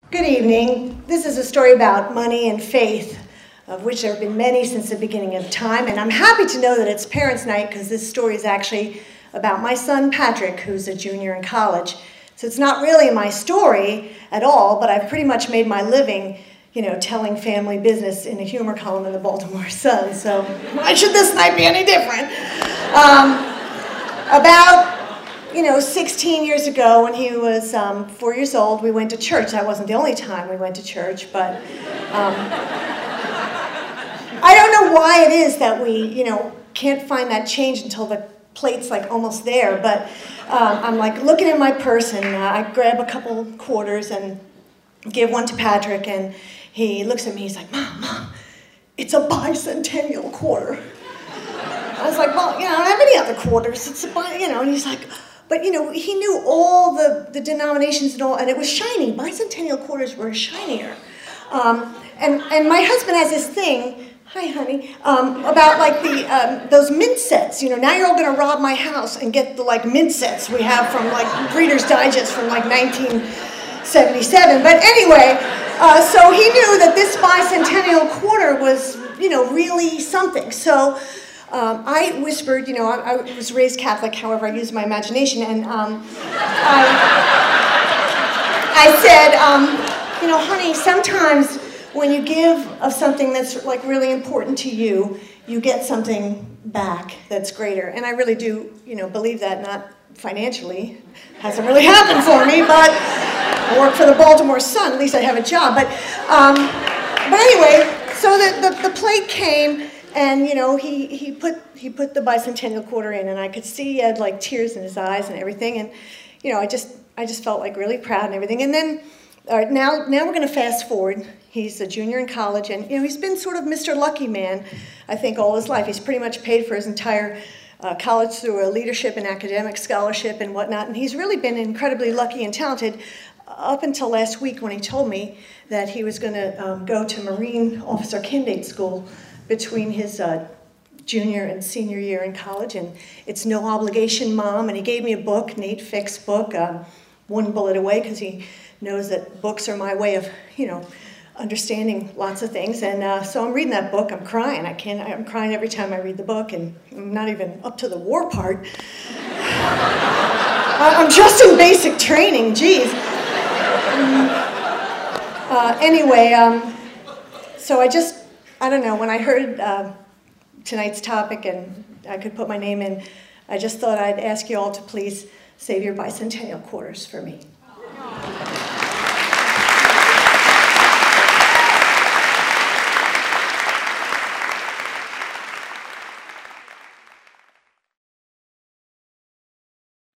Good evening. This is a story about money and faith, of which there have been many since the beginning of time, and I'm happy to know that it's Parents' Night because this story is actually about my son Patrick, who's a junior in college. So it's not really my story at all, but I've pretty much made my living, telling family business in a humor column in the Baltimore Sun, so why should this night be any different? About 16 years ago, when he was 4 years old, we went to church. That wasn't the only time we went to church, but I don't know why it is that we, can't find that change until the plate's like almost there, but I'm like looking in my purse, and I grab a couple quarters and give one to Patrick, and he looks at me, he's like, Mom, it's a bicentennial quarter. I was like, well, I don't have any other quarters, it's a and he's like, but he knew all the denominations and all, and it was shiny. Bicentennial quarters were shinier. And my husband has this thing, hi honey, about like those mint sets. Now you're all gonna rob my house and get the like mint sets we have from like Reader's Digest from like 1977. But anyway, so he knew that this bicentennial quarter was, really something. So I whispered, I was raised Catholic, however I used my imagination, and I said, honey, sometimes when you give of something that's like really important to you, you get something back that's greater. And I really do, believe that, not financially. Hasn't really happened for me, but I work for the Baltimore Sun, at least I have a job. But anyway, so the plate came, and he put the bicentennial quarter in, and I could see he had like tears in his eyes and everything, and I just felt like really proud and everything. And then now we're going to fast forward. He's a junior in college, and he's been sort of Mr. Lucky Man, I think, all his life. He's pretty much paid for his entire college through a leadership and academic scholarship and whatnot, and he's really been incredibly lucky and talented up until last week when he told me that he was going to go to Marine Officer Candidate School between his junior and senior year in college, and it's no obligation, Mom. And he gave me a book, Nate Fick's book, One Bullet Away, because he knows that books are my way of, understanding lots of things. And so I'm reading that book. I'm crying. I'm crying every time I read the book, and I'm not even up to the war part. I'm just in basic training. Geez. Anyway, so I don't know, when I heard tonight's topic and I could put my name in, I just thought I'd ask you all to please save your bicentennial quarters for me.